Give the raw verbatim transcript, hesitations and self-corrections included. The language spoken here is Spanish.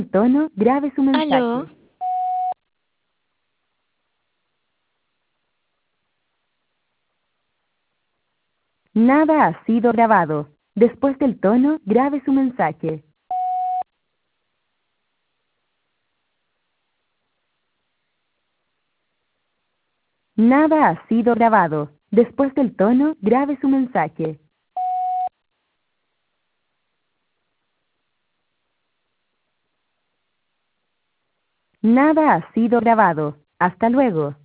tono, grabe su Aló. mensaje. Nada ha sido grabado. Después del tono, grabe su mensaje. Nada ha sido grabado. Después del tono, grabe su mensaje. Nada ha sido grabado. Hasta luego.